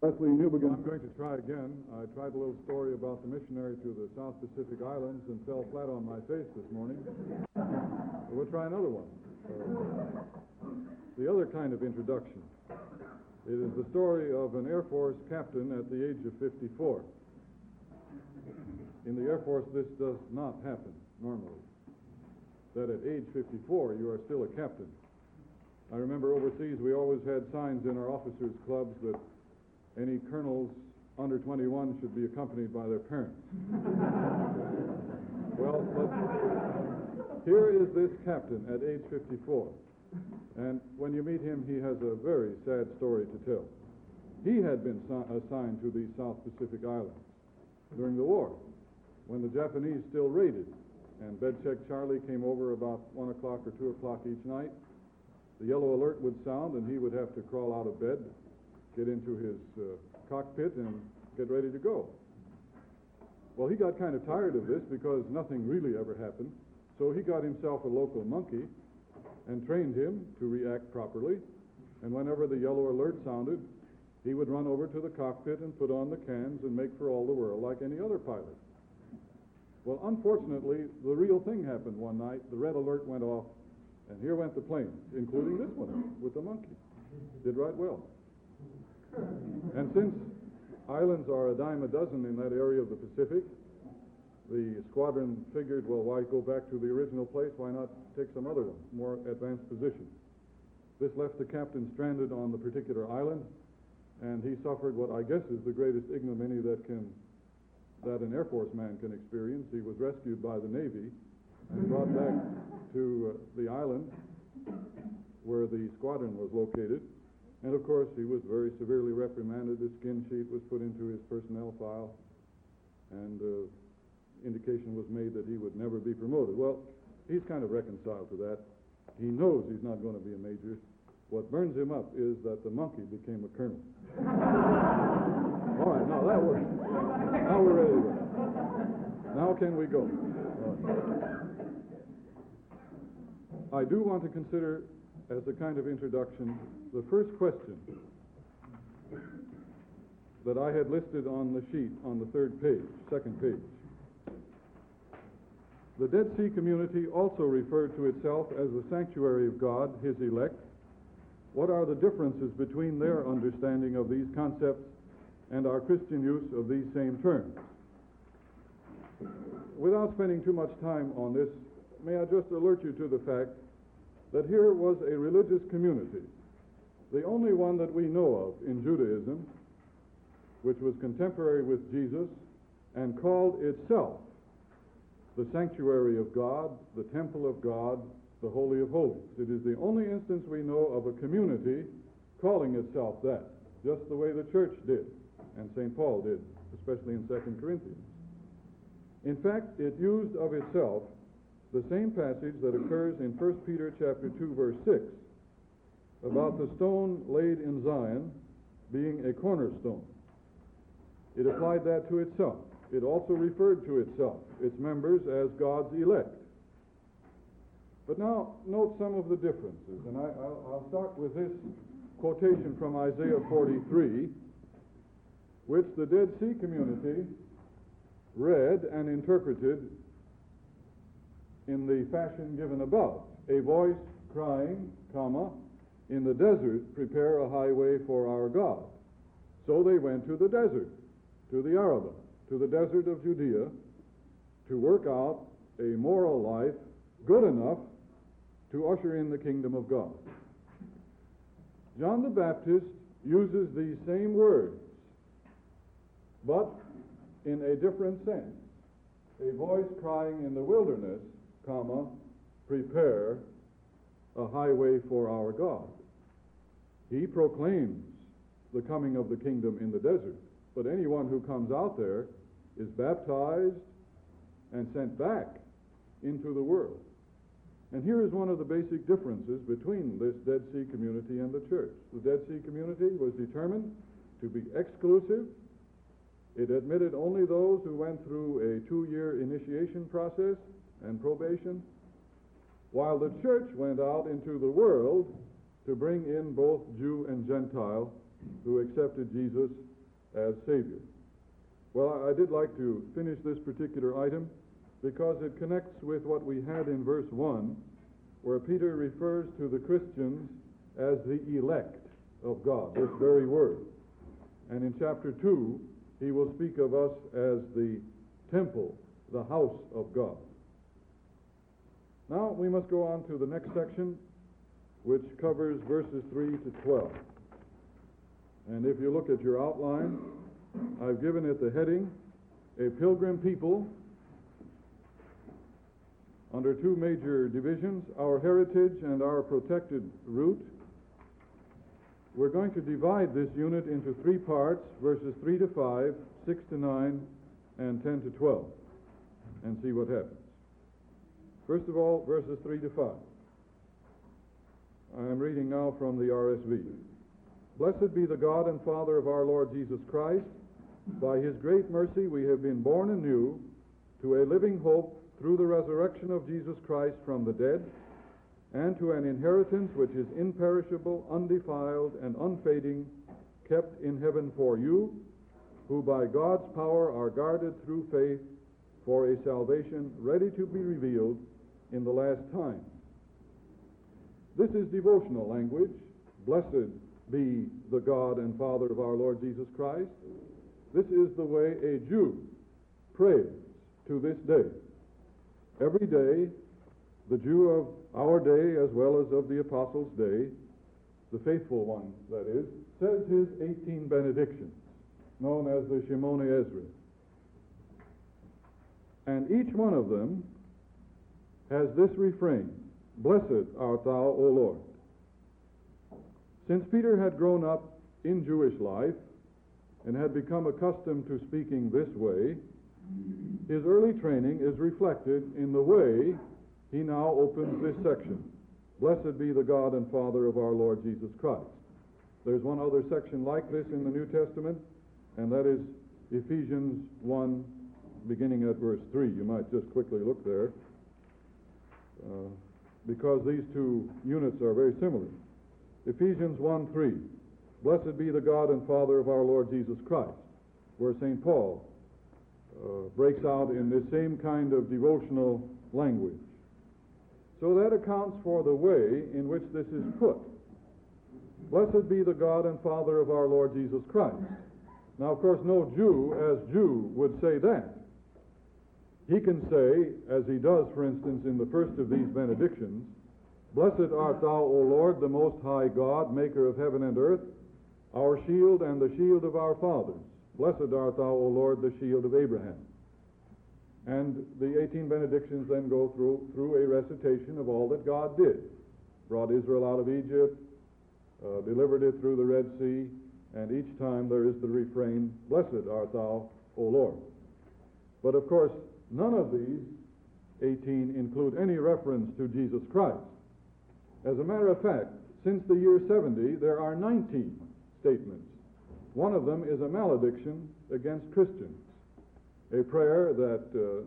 Leslie Newbegin. I'm going to try again. I tried a little story about the missionary to the South Pacific Islands and fell flat on my face this morning. We'll try another one. The other kind of introduction. It is the story of an Air Force captain at the age of 54. In the Air Force, this does not happen normally. That at age 54, you are still a captain. I remember overseas, we always had signs in our officers' clubs that any colonels under 21 should be accompanied by their parents. Well, but here is this captain at age 54. And when you meet him, he has a very sad story to tell. He had been assigned to the South Pacific Islands during the war, when the Japanese still raided. And Bed Check Charlie came over about 1 o'clock or 2 o'clock each night. The yellow alert would sound, and he would have to crawl out of bed, get into his cockpit, and get ready to go. Well, he got kind of tired of this because nothing really ever happened. So he got himself a local monkey and trained him to react properly. And whenever the yellow alert sounded, he would run over to the cockpit and put on the cans and make for all the world like any other pilot. Well, unfortunately, the real thing happened one night. The red alert went off, and here went the plane, including this one with the monkey. Did right well. And since islands are a dime a dozen in that area of the Pacific, the squadron figured, well, why go back to the original place? Why not take some other one, more advanced position? This left the captain stranded on the particular island, and he suffered what I guess is the greatest ignominy that an Air Force man can experience. He was rescued by the Navy and brought back to the island where the squadron was located. And, of course, he was very severely reprimanded. His skin sheet was put into his personnel file, and indication was made that he would never be promoted. Well, he's kind of reconciled to that. He knows he's not going to be a major. What burns him up is that the monkey became a colonel. All right, now that works. Now we're ready to go. Now can we go? I do want to consider, as a kind of introduction, the first question that I had listed on the sheet on the second page. The Dead Sea community also referred to itself as the sanctuary of God, his elect. What are the differences between their understanding of these concepts and our Christian use of these same terms? Without spending too much time on this, may I just alert you to the fact that here was a religious community, the only one that we know of in Judaism, which was contemporary with Jesus and called itself the sanctuary of God, the temple of God, the Holy of Holies. It is the only instance we know of a community calling itself that, just the way the church did, and St. Paul did, especially in 2 Corinthians. In fact, it used of itself the same passage that occurs in 1 Peter chapter 2, verse 6, about the stone laid in Zion being a cornerstone. It applied that to itself. It also referred to itself, its members, as God's elect. But now, note some of the differences, and I'll start with this quotation from Isaiah 43, which the Dead Sea community read and interpreted in the fashion given above. A voice crying, comma, in the desert, prepare a highway for our God. So they went to the desert, to the Arabah, to the desert of Judea, to work out a moral life good enough to usher in the kingdom of God. John the Baptist uses these same words, but in a different sense. A voice crying in the wilderness, comma, prepare a highway for our God. He proclaims the coming of the kingdom in the desert, but anyone who comes out there is baptized and sent back into the world. And here is one of the basic differences between this Dead Sea community and the church. The Dead Sea community was determined to be exclusive. It admitted only those who went through a 2-year initiation process and probation, while the church went out into the world to bring in both Jew and Gentile who accepted Jesus as Savior. Well, I did like to finish this particular item because it connects with what we had in verse 1, where Peter refers to the Christians as the elect of God, this very word. And in chapter 2, he will speak of us as the temple, the house of God. Now we must go on to the next section, which covers verses 3 to 12. And if you look at your outline, I've given it the heading, A Pilgrim People, under two major divisions, Our Heritage and Our Protected Root. We're going to divide this unit into three parts, verses 3 to 5, 6 to 9, and 10 to 12, and see what happens. First of all, verses 3 to 5. I am reading now from the RSV. Blessed be the God and Father of our Lord Jesus Christ. By his great mercy we have been born anew to a living hope through the resurrection of Jesus Christ from the dead, and to an inheritance which is imperishable, undefiled, and unfading, kept in heaven for you, who by God's power are guarded through faith for a salvation ready to be revealed in the last time. This is devotional language. Blessed be the God and Father of our Lord Jesus Christ. This is the way a Jew prays to this day. Every day, the Jew of our day, as well as of the Apostles' day, the faithful one, that is, says his 18 benedictions, known as the Shemone Ezra. And each one of them has this refrain, Blessed art thou, O Lord. Since Peter had grown up in Jewish life and had become accustomed to speaking this way, his early training is reflected in the way he now opens this section. Blessed be the God and Father of our Lord Jesus Christ. There's one other section like this in the New Testament, and that is Ephesians 1, beginning at verse 3. You might just quickly look there, because these two units are very similar. Ephesians 1:3. Blessed be the God and Father of our Lord Jesus Christ, where St. Paul breaks out in this same kind of devotional language. So that accounts for the way in which this is put. Blessed be the God and Father of our Lord Jesus Christ. Now, of course, no Jew as Jew would say that. He can say, as he does, for instance, in the first of these benedictions, Blessed art thou, O Lord, the Most High God, maker of heaven and earth, our shield and the shield of our fathers. Blessed art thou, O Lord, the shield of Abraham. And the 18 benedictions then go through a recitation of all that God did. Brought Israel out of Egypt, delivered it through the Red Sea, and each time there is the refrain, Blessed art thou, O Lord. But of course, none of these 18 include any reference to Jesus Christ. As a matter of fact, since the year 70, there are 19 statements. One of them is a malediction against Christians, a prayer that the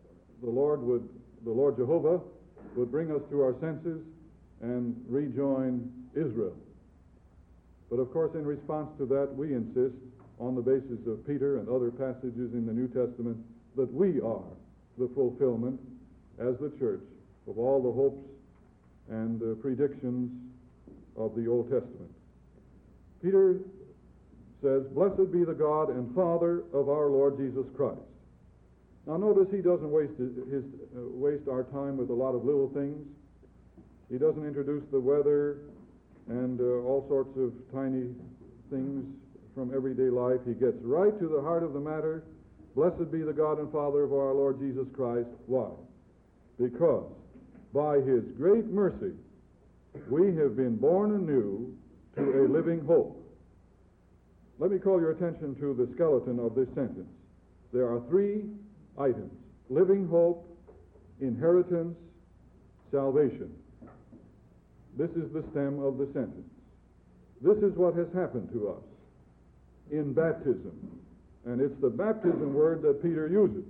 Lord Jehovah would bring us to our senses and rejoin Israel. But of course, in response to that, we insist, on the basis of Peter and other passages in the New Testament, that we are the fulfillment, as the church, of all the hopes and predictions of the Old Testament. Peter says, Blessed be the God and Father of our Lord Jesus Christ. Now notice he doesn't waste our time with a lot of little things. He doesn't introduce the weather and all sorts of tiny things from everyday life. He gets right to the heart of the matter. Blessed be the God and Father of our Lord Jesus Christ. Why? Because by his great mercy we have been born anew to a living hope. Let me call your attention to the skeleton of this sentence. There are three items: living hope, inheritance, salvation. This is the stem of the sentence. This is what has happened to us in baptism. And it's the baptism word that Peter uses,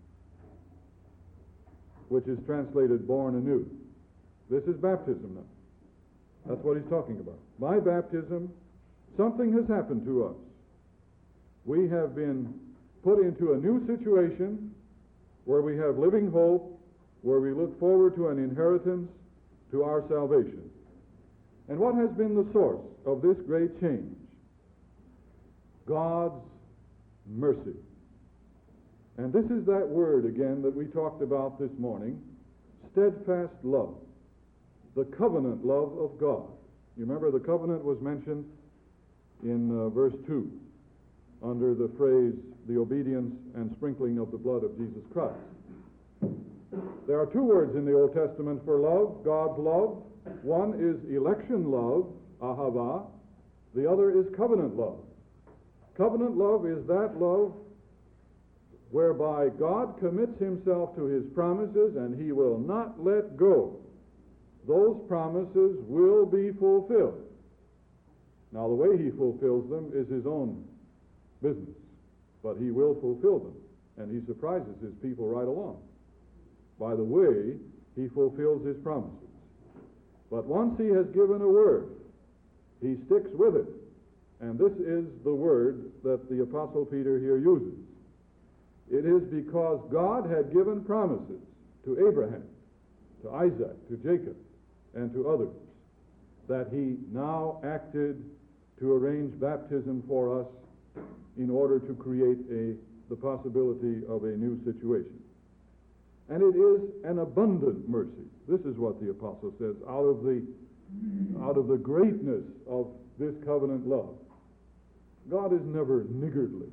which is translated born anew. This is baptism now. That's what he's talking about. By baptism, Something has happened to us. We have been put into a new situation where we have living hope, where we look forward to an inheritance, to our salvation. And what has been the source of this great change? God's mercy. And this is that word again that we talked about this morning, steadfast love, the covenant love of God. You remember the covenant was mentioned in verse 2 under the phrase, the obedience and sprinkling of the blood of Jesus Christ. There are two words in the Old Testament for love, God's love. One is election love, ahava. The other is covenant love. Covenant love is that love whereby God commits himself to his promises and he will not let go. Those promises will be fulfilled. Now, the way he fulfills them is his own business, but he will fulfill them, and he surprises his people right along by the way he fulfills his promises. But once he has given a word, he sticks with it, and this is the word that the Apostle Peter here uses. It is because God had given promises to Abraham, to Isaac, to Jacob, and to others, that he now acted to arrange baptism for us in order to create the possibility of a new situation. And it is an abundant mercy. This is what the apostle says, out of the greatness of this covenant love. God is never niggardly.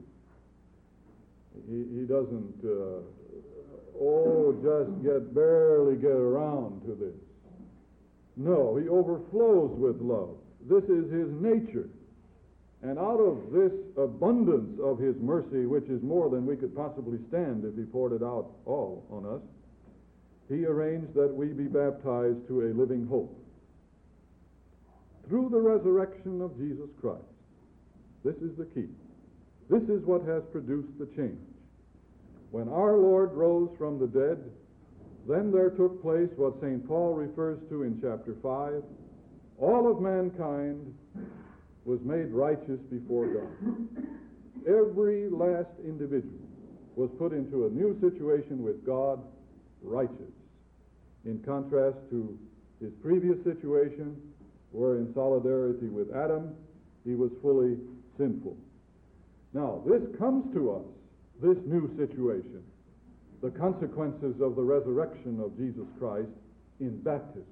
He doesn't, just barely get around to this. No, he overflows with love. This is his nature. And out of this abundance of his mercy, which is more than we could possibly stand if he poured it out all on us, he arranged that we be baptized to a living hope. Through the resurrection of Jesus Christ. This is the key. This is what has produced the change. When our Lord rose from the dead, then there took place what St. Paul refers to in chapter 5. All of mankind was made righteous before God. Every last individual was put into a new situation with God, righteous, in contrast to his previous situation, where in solidarity with Adam, he was fully sinful. Now, this comes to us, this new situation, the consequences of the resurrection of Jesus Christ in baptism.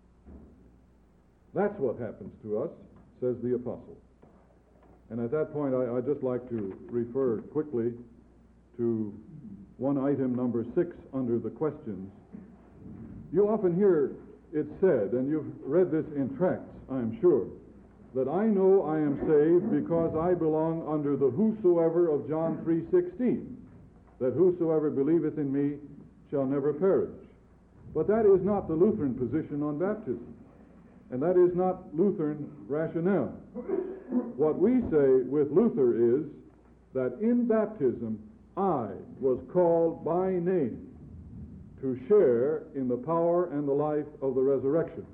That's what happens to us, says the apostle. And at that point, I'd just like to refer quickly to one item, number 6, under the questions. You often hear it said, and you've read this in tracts, I'm sure, that I know I am saved because I belong under the whosoever of John 3:16, that whosoever believeth in me shall never perish. But that is not the Lutheran position on baptism. And that is not Lutheran rationale. What we say with Luther is that in baptism, I was called by name to share in the power and the life of the resurrection.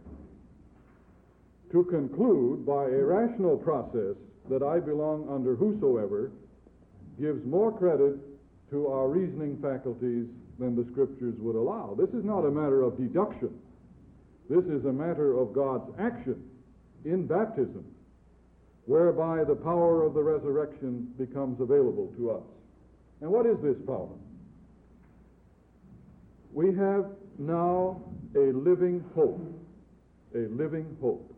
To conclude by a rational process that I belong under whosoever gives more credit to our reasoning faculties than the Scriptures would allow. This is not a matter of deduction. This is a matter of God's action in baptism, whereby the power of the resurrection becomes available to us. And what is this power? We have now a living hope. A living hope.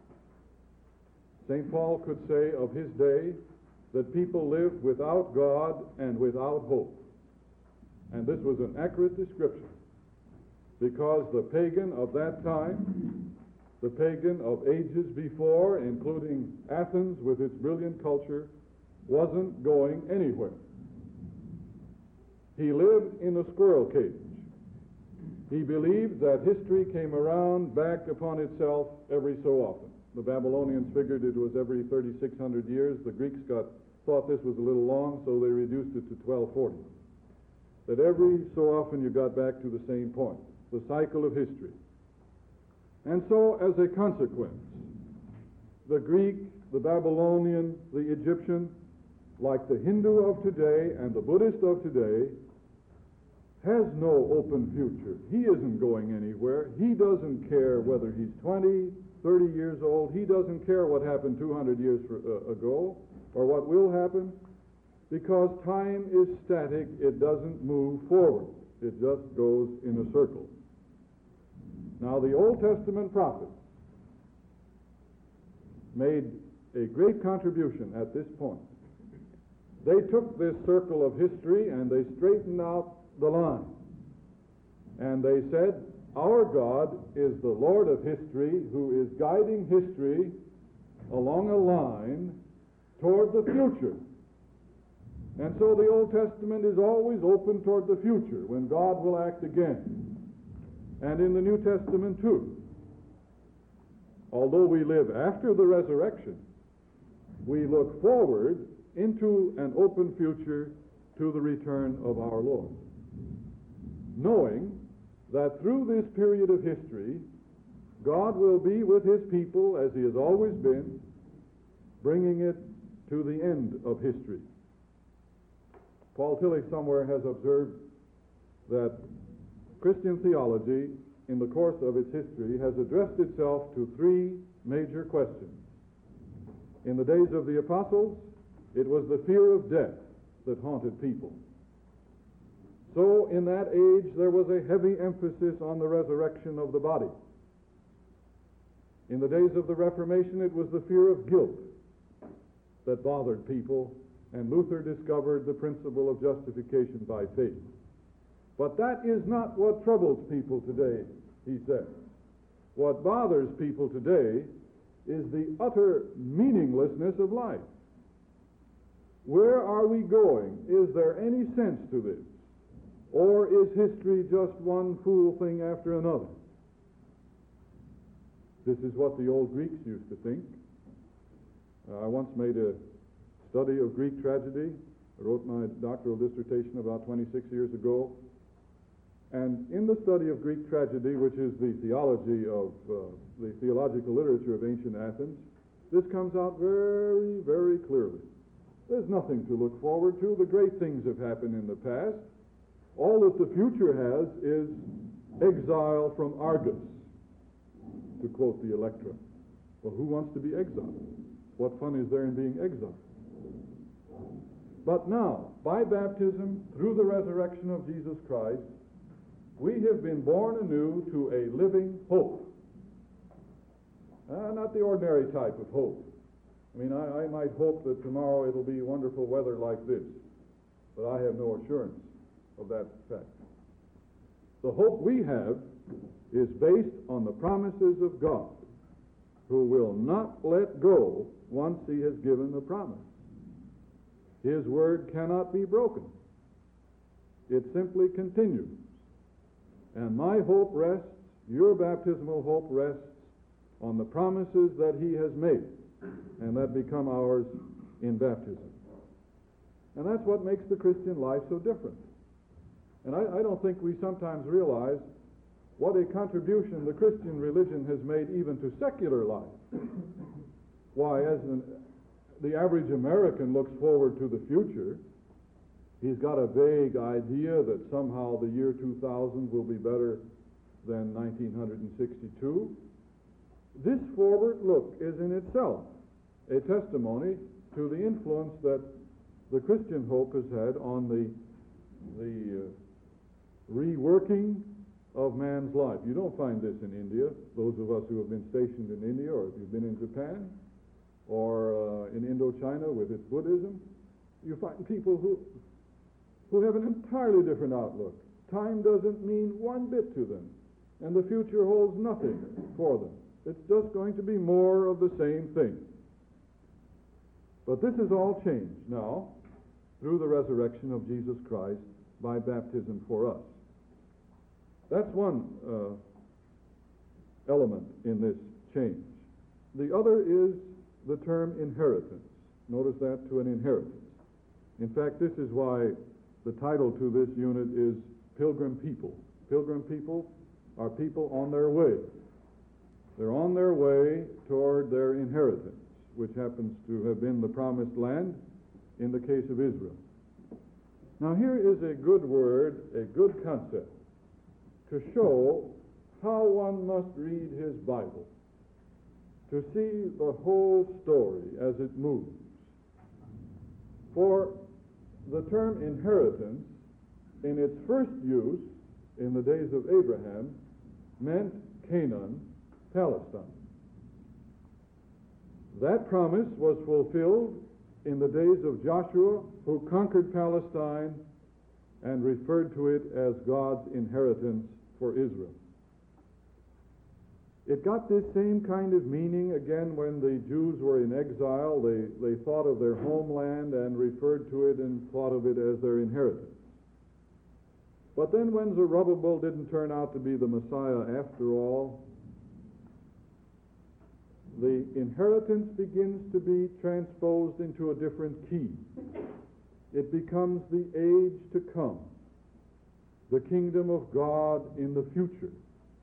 St. Paul could say of his day that people lived without God and without hope. And this was an accurate description, because the pagan of that time, the pagan of ages before, including Athens with its brilliant culture, wasn't going anywhere. He lived in a squirrel cage. He believed that history came around back upon itself every so often. The Babylonians figured it was every 3,600 years. The Greeks thought this was a little long, so they reduced it to 1240. That every so often you got back to the same point, the cycle of history. And so, as a consequence, the Greek the Babylonian, the Egyptian, like the Hindu of today and the Buddhist of today, has no open future. He isn't going anywhere. He doesn't care whether he's 20, 30 years old. He doesn't care what happened 200 years ago or what will happen, because time is static. It doesn't move forward. It just goes in a circle. Now, the Old Testament prophets made a great contribution at this point. They took this circle of history and they straightened out the line. And they said, our God is the Lord of history, who is guiding history along a line toward the future. And so the Old Testament is always open toward the future, when God will act again. And in the New Testament too. Although we live after the resurrection, we look forward into an open future to the return of our Lord, knowing that through this period of history, God will be with his people, as he has always been, bringing it to the end of history. Paul Tillich somewhere has observed that Christian theology, in the course of its history, has addressed itself to three major questions. In the days of the apostles, it was the fear of death that haunted people. So in that age, there was a heavy emphasis on the resurrection of the body. In the days of the Reformation, it was the fear of guilt that bothered people, and Luther discovered the principle of justification by faith. But that is not what troubles people today, he said. What bothers people today is the utter meaninglessness of life. Where are we going? Is there any sense to this? Or is history just one fool thing after another? This is what the old Greeks used to think. I once made a study of Greek tragedy. I wrote my doctoral dissertation about 26 years ago. And in the study of Greek tragedy, which is the theology of the theological literature of ancient Athens, this comes out very, very clearly. There's nothing to look forward to. The great things have happened in the past. All that the future has is exile from Argos, to quote the Electra. Well, who wants to be exiled? What fun is there in being exiled? But now, by baptism, through the resurrection of Jesus Christ, we have been born anew to a living hope. Not the ordinary type of hope. I mean, I might hope that tomorrow it'll be wonderful weather like this, but I have no assurance of that fact. The hope we have is based on the promises of God, who will not let go once he has given the promise. His word cannot be broken. It simply continues. And my hope rests, your baptismal hope rests, on the promises that he has made, and that become ours in baptism. And that's what makes the Christian life so different. And I don't think we sometimes realize what a contribution the Christian religion has made even to secular life. Why, as the average American looks forward to the future, he's got a vague idea that somehow the year 2000 will be better than 1962. This forward look is in itself a testimony to the influence that the Christian hope has had on the reworking of man's life. You don't find this in India. Those of us who have been stationed in India, or if you've been in Japan, or in Indochina with its Buddhism, you find people who have an entirely different outlook. Time doesn't mean one bit to them, and the future holds nothing for them. It's just going to be more of the same thing. But this has all changed now through the resurrection of Jesus Christ by baptism for us. That's one element in this change. The other is the term inheritance. Notice that, to an inheritance. In fact, this is why the title to this unit is Pilgrim People. Pilgrim people are people on their way. They're on their way toward their inheritance. which happens to have been the promised land in the case of Israel. Now here is a good word, a good concept, to show how one must read his Bible, to see the whole story as it moves. For the term inheritance, in its first use in the days of Abraham, meant Canaan, Palestine. That promise was fulfilled in the days of Joshua, who conquered Palestine and referred to it as God's inheritance for Israel. It got this same kind of meaning again when the Jews were in exile. They thought of their homeland and referred to it and thought of it as their inheritance. But then when Zerubbabel didn't turn out to be the Messiah after all, the inheritance begins to be transposed into a different key. It becomes the age to come, the kingdom of God in the future,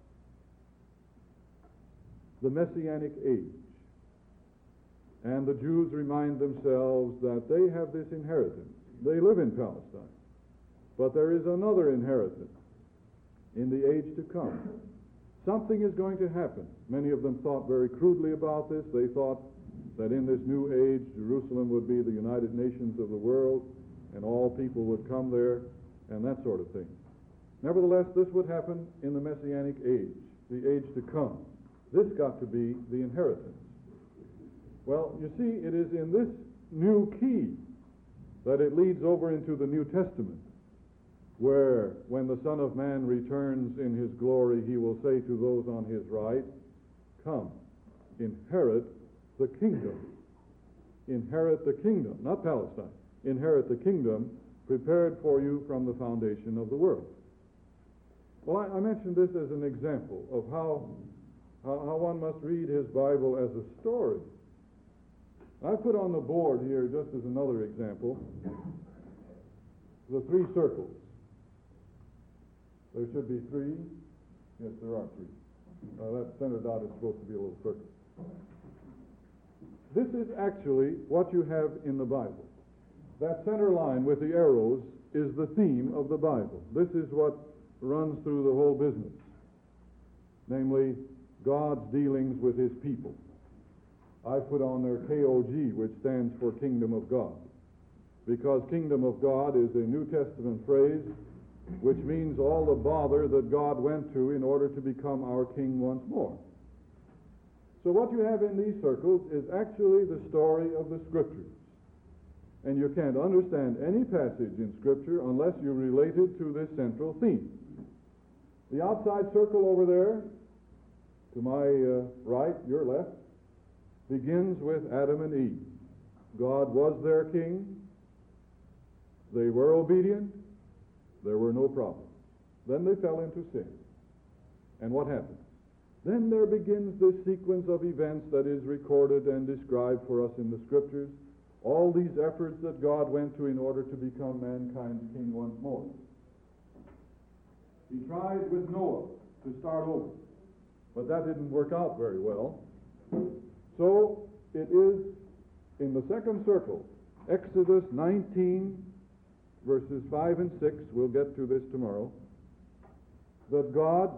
the Messianic age. And the Jews remind themselves that they have this inheritance. They live in Palestine, but there is another inheritance in the age to come. Something is going to happen. Many of them thought very crudely about this. They thought that in this new age, Jerusalem would be the United Nations of the world, and all people would come there, and that sort of thing. Nevertheless, this would happen in the Messianic age, the age to come. This got to be the inheritance. Well, you see, it is in this new key that it leads over into the New Testament, where when the Son of Man returns in his glory, he will say to those on his right, "Come, inherit the kingdom." Inherit the kingdom, not Palestine. Inherit the kingdom prepared for you from the foundation of the world. Well, I mentioned this as an example of how one must read his Bible as a story. I put on the board here, just as another example, the three circles. There should be three. Yes, there are three. That center dot is supposed to be a little circle. This is actually what you have in the Bible. That center line with the arrows is the theme of the Bible. This is what runs through the whole business, namely God's dealings with his people. I put on there KOG, which stands for Kingdom of God, because Kingdom of God is a New Testament phrase which means all the bother that God went to in order to become our king once more. So what you have in these circles is actually the story of the Scriptures. And you can't understand any passage in Scripture unless you relate it to this central theme. The outside circle over there, to my right, your left, begins with Adam and Eve. God was their king. They were obedient. There were no problems. Then they fell into sin. And what happened? Then there begins this sequence of events that is recorded and described for us in the Scriptures. All these efforts that God went to in order to become mankind's king once more. He tried with Noah to start over, but that didn't work out very well. So it is in the second circle, Exodus 19, verses 5 and 6, we'll get to this tomorrow, that God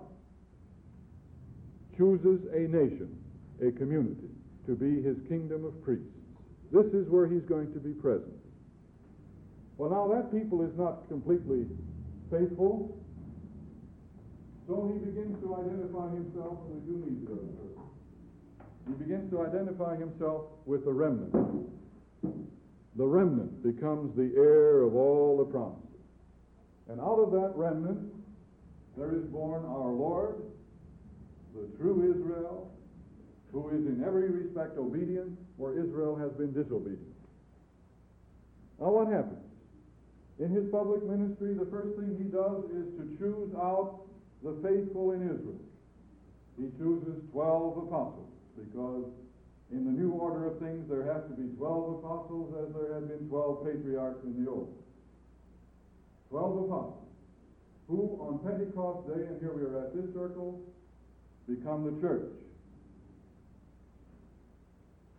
chooses a nation, a community, to be his kingdom of priests. This is where he's going to be present. Well, now that people is not completely faithful, so he begins to identify himself, and we do need to. He begins to identify himself with the remnant. The remnant becomes the heir of all the promises. And out of that remnant, there is born our Lord, the true Israel, who is in every respect obedient, where Israel has been disobedient. Now what happens? In his public ministry, the first thing he does is to choose out the faithful in Israel. He chooses 12 apostles, because in the new order of things there have to be 12 apostles as there had been 12 patriarchs in the old. 12 apostles, who on Pentecost Day, and here we are at this circle, become the church.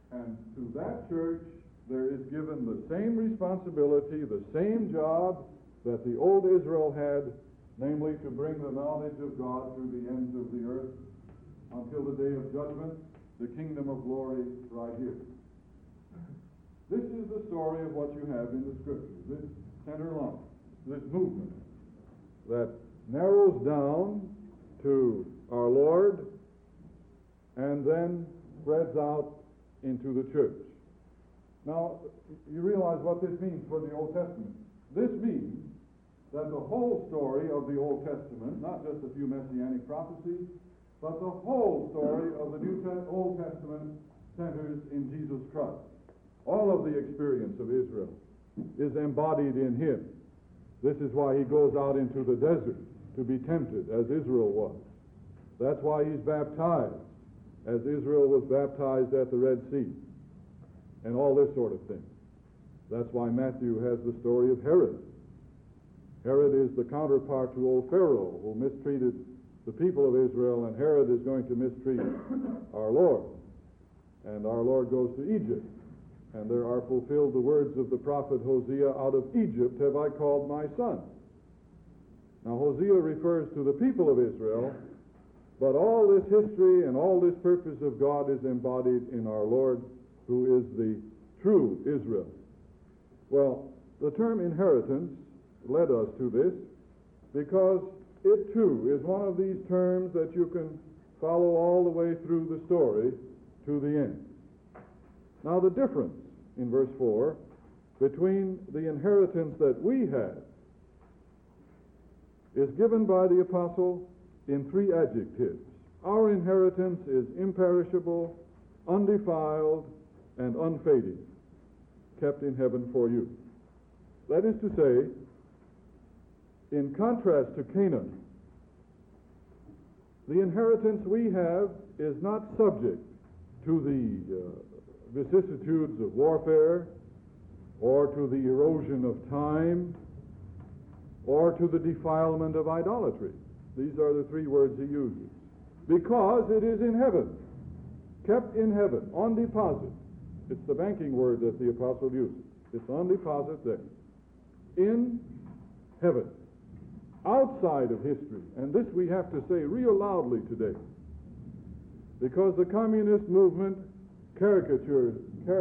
And to that church, there is given the same responsibility, the same job that the old Israel had, namely to bring the knowledge of God through the ends of the earth until the day of judgment, the kingdom of glory right here. This is the story of what you have in the Scriptures, this center line, this movement that narrows down to our Lord and then spreads out into the church. Now, you realize what this means for the Old Testament. This means that the whole story of the Old Testament, not just a few messianic prophecies, but the whole story of the Old Testament centers in Jesus Christ. All of the experience of Israel is embodied in him. This is why he goes out into the desert to be tempted, as Israel was. That's why he's baptized, as Israel was baptized at the Red Sea, and all this sort of thing. That's why Matthew has the story of Herod. Herod is the counterpart to old Pharaoh, who mistreated the people of Israel, and Herod is going to mistreat our Lord. And our Lord goes to Egypt, and there are fulfilled the words of the prophet Hosea, "Out of Egypt have I called my son." Now, Hosea refers to the people of Israel, but all this history and all this purpose of God is embodied in our Lord, who is the true Israel. Well, the term inheritance led us to this because it too is one of these terms that you can follow all the way through the story to the end. Now, the difference in verse 4 between the inheritance that we have is given by the apostle in three adjectives. Our inheritance is imperishable, undefiled, and unfading, kept in heaven for you. That is to say, in contrast to Canaan, the inheritance we have is not subject to the vicissitudes of warfare, or to the erosion of time, or to the defilement of idolatry. These are the three words he uses. Because it is in heaven, kept in heaven, on deposit. It's the banking word that the apostle uses. It's on deposit there. In heaven. Outside of history. And this we have to say real loudly today. Because the communist movement caricatures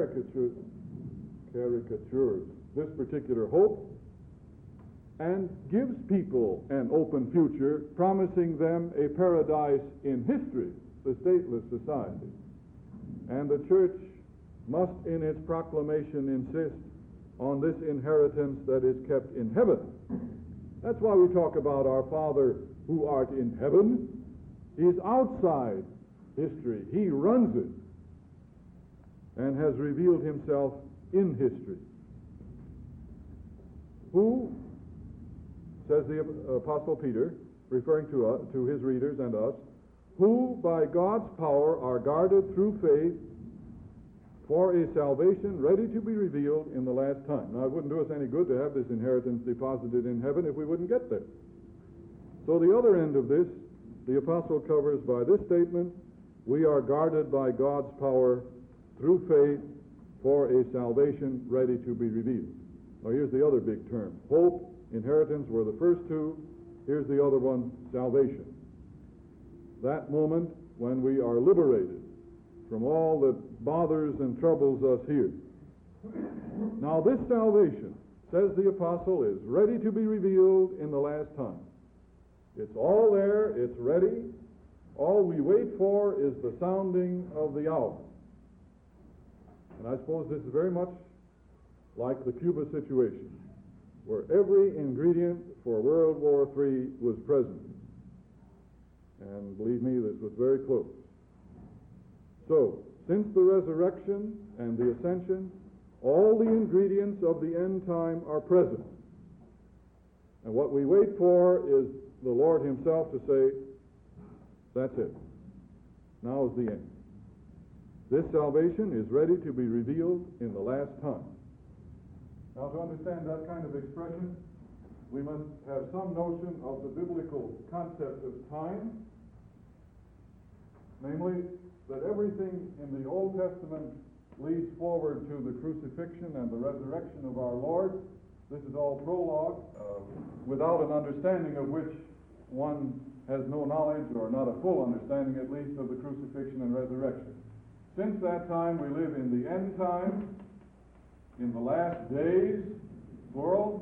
this particular hope and gives people an open future, promising them a paradise in history, the stateless society. And the church must, in its proclamation, insist on this inheritance that is kept in heaven. That's why we talk about our Father who art in heaven. He's outside history. He runs it and has revealed himself in history. Who, says the Apostle Peter, referring to his readers and us, who by God's power are guarded through faith for a salvation ready to be revealed in the last time. Now, it wouldn't do us any good to have this inheritance deposited in heaven if we wouldn't get there. So the other end of this, the apostle covers by this statement, we are guarded by God's power through faith for a salvation ready to be revealed. Now, here's the other big term. Hope, inheritance were the first two. Here's the other one, salvation. That moment when we are liberated from all that bothers and troubles us here. Now, this salvation, says the apostle, is ready to be revealed in the last time. It's all there, it's ready. All we wait for is the sounding of the hour. And I suppose this is very much like the Cuba situation, where every ingredient for World War III was present. And believe me, this was very close. So, since the resurrection and the ascension, all the ingredients of the end time are present. And what we wait for is the Lord himself to say, that's it. Now is the end. This salvation is ready to be revealed in the last time. Now, to understand that kind of expression, we must have some notion of the biblical concept of time, namely that everything in the Old Testament leads forward to the crucifixion and the resurrection of our Lord. This is all prologue, without an understanding of which one has no knowledge, or not a full understanding at least, of the crucifixion and resurrection. Since that time, we live in the end time, in the last days, plural,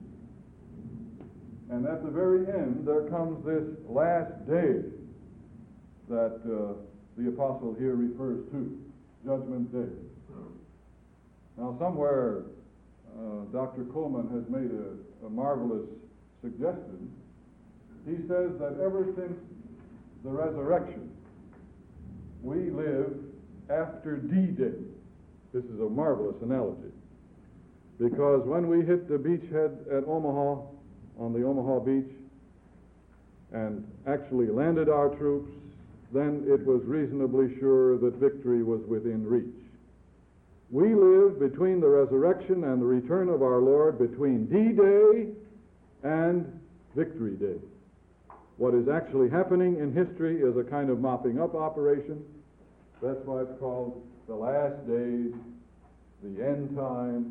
and at the very end there comes this last day that the apostle here refers to, Judgment Day. Now somewhere Dr. Coleman has made a marvelous suggestion. He says that ever since the resurrection, we live after D-Day. This is a marvelous analogy, because when we hit the beachhead at Omaha, on the Omaha beach, and actually landed our troops, then it was reasonably sure that victory was within reach. We live between the resurrection and the return of our Lord, between D-Day and Victory Day. What is actually happening in history is a kind of mopping up operation. That's why it's called the last days, the end time,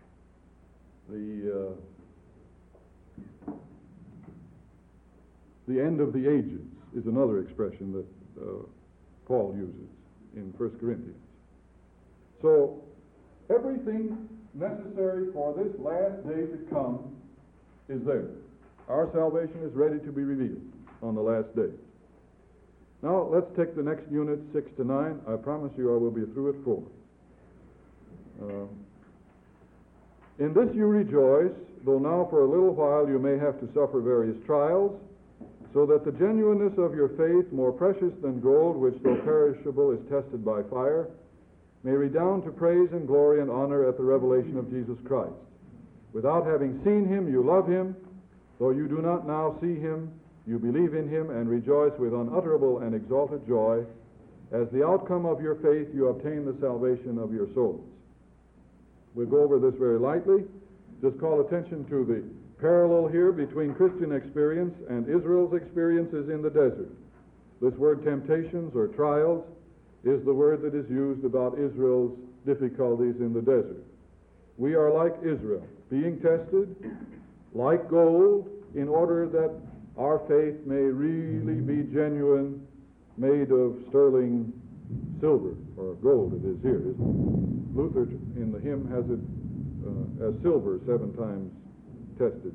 the end of the ages is another expression that Paul uses in 1 Corinthians. So everything necessary for this last day to come is there. Our salvation is ready to be revealed on the last day. Now let's take the next unit, 6 to 9. I promise you I will be through at 4. In this you rejoice, though now for a little while you may have to suffer various trials, so that the genuineness of your faith, more precious than gold, which though perishable is tested by fire, may redound to praise and glory and honor at the revelation of Jesus Christ. Without having seen him, you love him. Though you do not now see him, you believe in him and rejoice with unutterable and exalted joy. As the outcome of your faith, you obtain the salvation of your souls. We'll go over this very lightly. Just call attention to the parallel here between Christian experience and Israel's experiences in the desert. This word temptations or trials is the word that is used about Israel's difficulties in the desert. We are like Israel, being tested like gold, in order that our faith may really be genuine, made of sterling silver, or gold it is here, isn't it? Luther in the hymn has it as silver 7 times tested.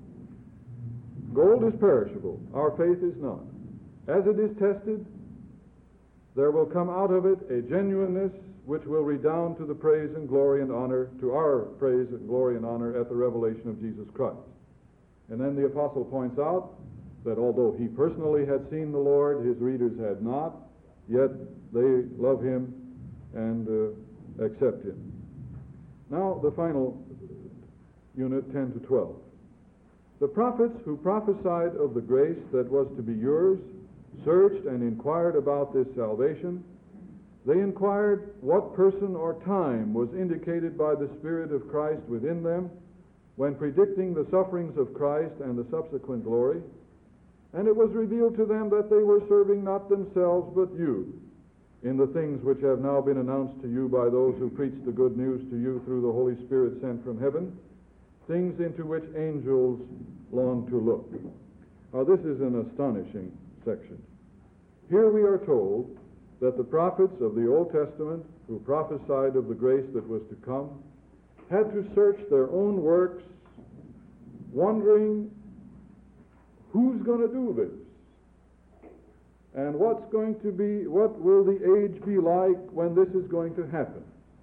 Gold is perishable, our faith is not. As it is tested, there will come out of it a genuineness which will redound to the praise and glory and honor, to our praise and glory and honor at the revelation of Jesus Christ. And then the apostle points out that although he personally had seen the Lord, his readers had not, yet they love him and accept him. Now the final unit, 10 to 12. The prophets who prophesied of the grace that was to be yours searched and inquired about this salvation. They inquired what person or time was indicated by the Spirit of Christ within them when predicting the sufferings of Christ and the subsequent glory. And it was revealed to them that they were serving not themselves but you in the things which have now been announced to you by those who preach the good news to you through the Holy Spirit sent from heaven, things into which angels long to look. Now this is an astonishing section. Here we are told that the prophets of the Old Testament who prophesied of the grace that was to come had to search their own works, wondering who's going to do this, and what will the age be like when this is going to happen.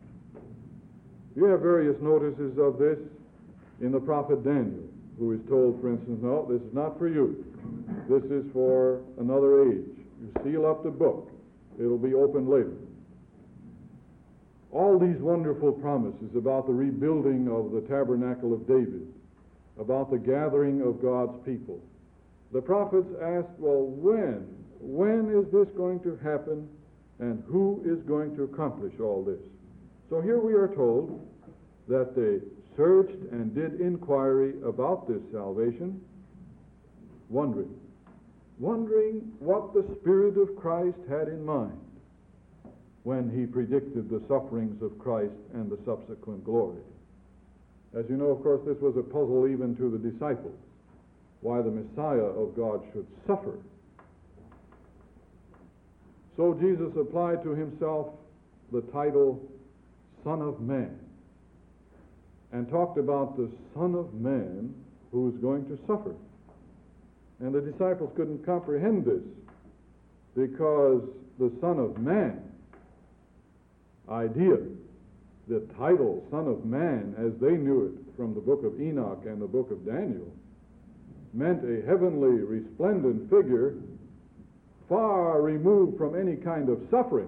You have various notices of this in the prophet Daniel, who is told, for instance, no, this is not for you. This is for another age. You seal up the book. It'll be opened later. All these wonderful promises about the rebuilding of the tabernacle of David, about the gathering of God's people. The prophets asked, well, when? When is this going to happen, and who is going to accomplish all this? So here we are told that they searched and did inquiry about this salvation, wondering what the Spirit of Christ had in mind. when he predicted the sufferings of Christ and the subsequent glory. As you know, of course, this was a puzzle even to the disciples, why the Messiah of God should suffer. So Jesus applied to himself the title Son of Man, and talked about the Son of Man who is going to suffer. And the disciples couldn't comprehend this, because the Son of Man idea, the title Son of Man as they knew it from the book of Enoch and the book of Daniel, meant a heavenly resplendent figure far removed from any kind of suffering.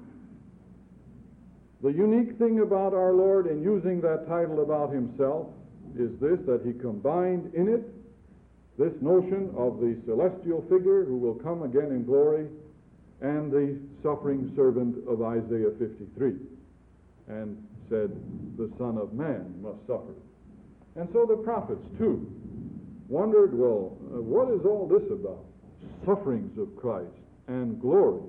The unique thing about our Lord in using that title about himself is this, that he combined in it this notion of the celestial figure who will come again in glory and the suffering servant of Isaiah 53, and said, the Son of Man must suffer. And so the prophets, too, wondered, well, what is all this about? Sufferings of Christ and glory.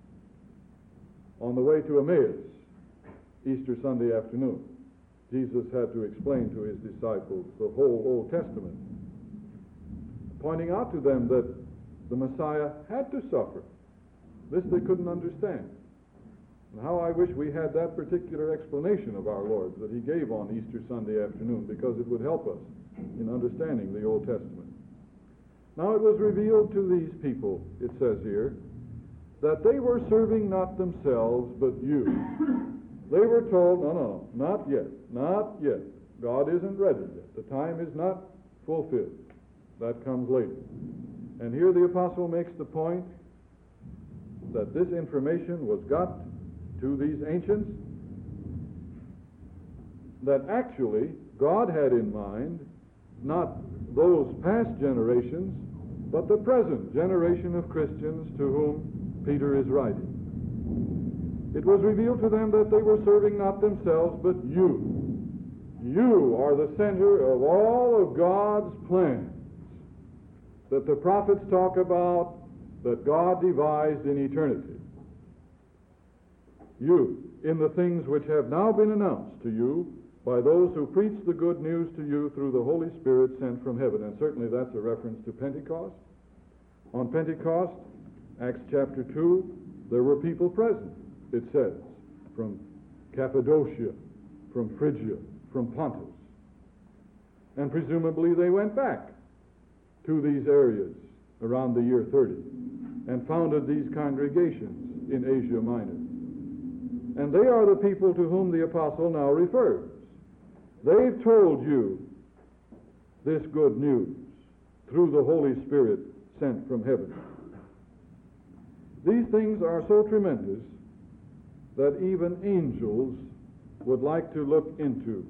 On the way to Emmaus, Easter Sunday afternoon, Jesus had to explain to his disciples the whole Old Testament, pointing out to them that the Messiah had to suffer. This they couldn't understand. And how I wish we had that particular explanation of our Lord that he gave on Easter Sunday afternoon, because it would help us in understanding the Old Testament. Now it was revealed to these people, it says here, that they were serving not themselves but you. They were told, no, not yet, not yet. God isn't ready yet. The time is not fulfilled. That comes later. And here the apostle makes the point that this information was got to these ancients, that actually God had in mind not those past generations, but the present generation of Christians to whom Peter is writing. It was revealed to them that they were serving not themselves, but you. You are the center of all of God's plans that the prophets talk about, that God devised in eternity. You, in the things which have now been announced to you by those who preach the good news to you through the Holy Spirit sent from heaven. And certainly that's a reference to Pentecost. On Pentecost, Acts chapter 2, there were people present, it says, from Cappadocia, from Phrygia, from Pontus. And presumably they went back to these areas around the year 30 and founded these congregations in Asia Minor. And they are the people to whom the apostle now refers. They've told you this good news through the Holy Spirit sent from heaven. These things are so tremendous that even angels would like to look into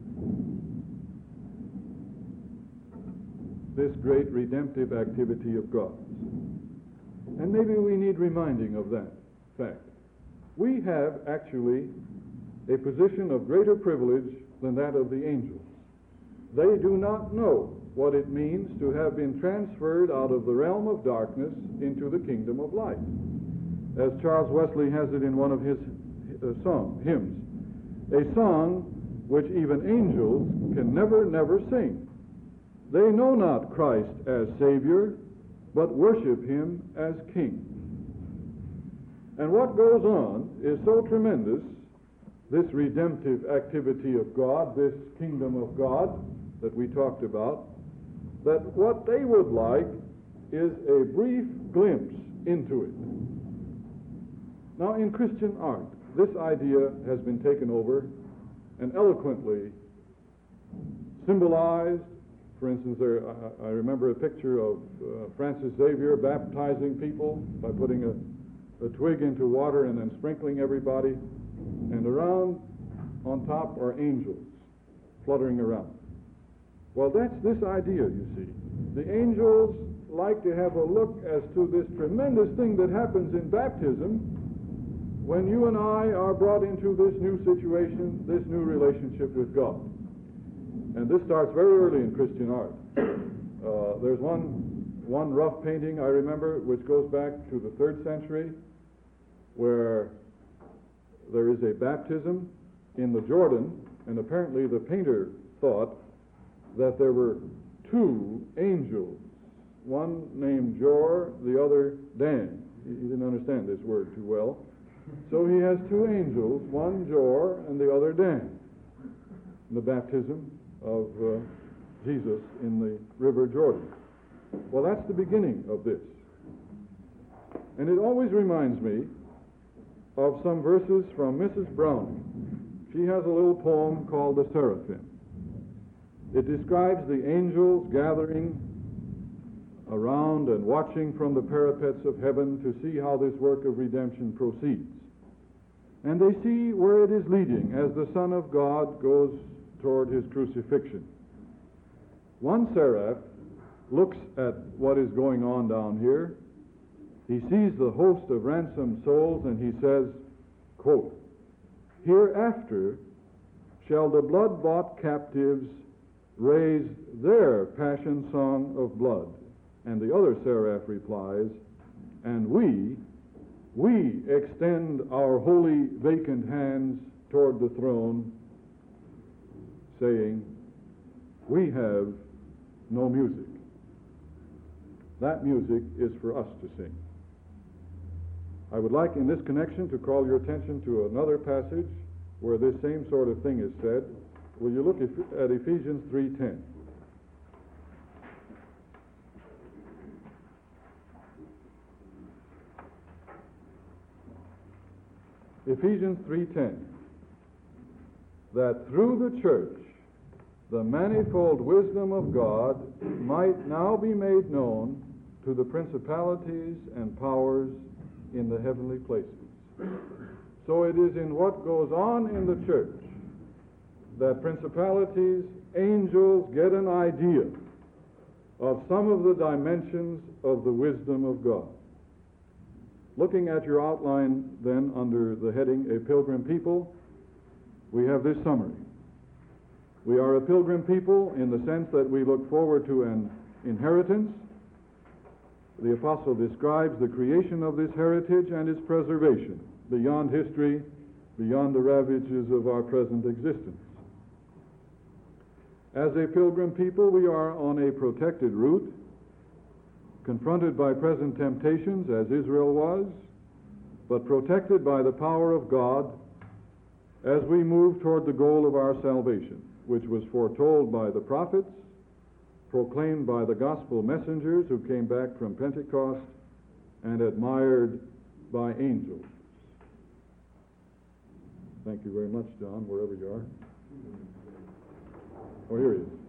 this great redemptive activity of God. And maybe we need reminding of that fact. We have actually a position of greater privilege than that of the angels. They do not know what it means to have been transferred out of the realm of darkness into the kingdom of light. As Charles Wesley has it in one of his hymns, a song which even angels can never sing. They know not Christ as Savior, but worship him as King. And what goes on is so tremendous, this redemptive activity of God, this kingdom of God that we talked about, that what they would like is a brief glimpse into it. Now, in Christian art, this idea has been taken over and eloquently symbolized. For instance, I remember a picture of Francis Xavier baptizing people by putting a twig into water and then sprinkling everybody, and around on top are angels fluttering around. Well, that's this idea, you see. The angels like to have a look as to this tremendous thing that happens in baptism when you and I are brought into this new situation, this new relationship with God. And this starts very early in Christian art. There's one rough painting I remember, which goes back to the 3rd century, where there is a baptism in the Jordan, and apparently the painter thought that there were two angels, one named Jor, the other Dan. He didn't understand this word too well. So he has two angels, one Jor and the other Dan. The baptism of Jesus in the River Jordan. Well, that's the beginning of this. And it always reminds me of some verses from Mrs. Browning. She has a little poem called The Seraphim. It describes the angels gathering around and watching from the parapets of heaven to see how this work of redemption proceeds. And they see where it is leading as the Son of God goes toward his crucifixion. One seraph looks at what is going on down here. He sees the host of ransomed souls, and he says, quote, "Hereafter shall the blood-bought captives raise their passion song of blood." And the other seraph replies, "And we extend our holy vacant hands toward the throne, saying, we have no music." That music is for us to sing. I would like in this connection to call your attention to another passage where this same sort of thing is said. Will you look at Ephesians 3:10? Ephesians 3:10, that through the church the manifold wisdom of God might now be made known to the principalities and powers in the heavenly places. So it is in what goes on in the church that principalities, angels get an idea of some of the dimensions of the wisdom of God. Looking at your outline then under the heading, A Pilgrim People, we have this summary. We are a pilgrim people in the sense that we look forward to an inheritance. The apostle describes the creation of this heritage and its preservation beyond history, beyond the ravages of our present existence. As a pilgrim people, we are on a protected route, confronted by present temptations as Israel was, but protected by the power of God as we move toward the goal of our salvation, which was foretold by the prophets, proclaimed by the gospel messengers who came back from Pentecost, and admired by angels. Thank you very much, John, wherever you are. Oh, here he is.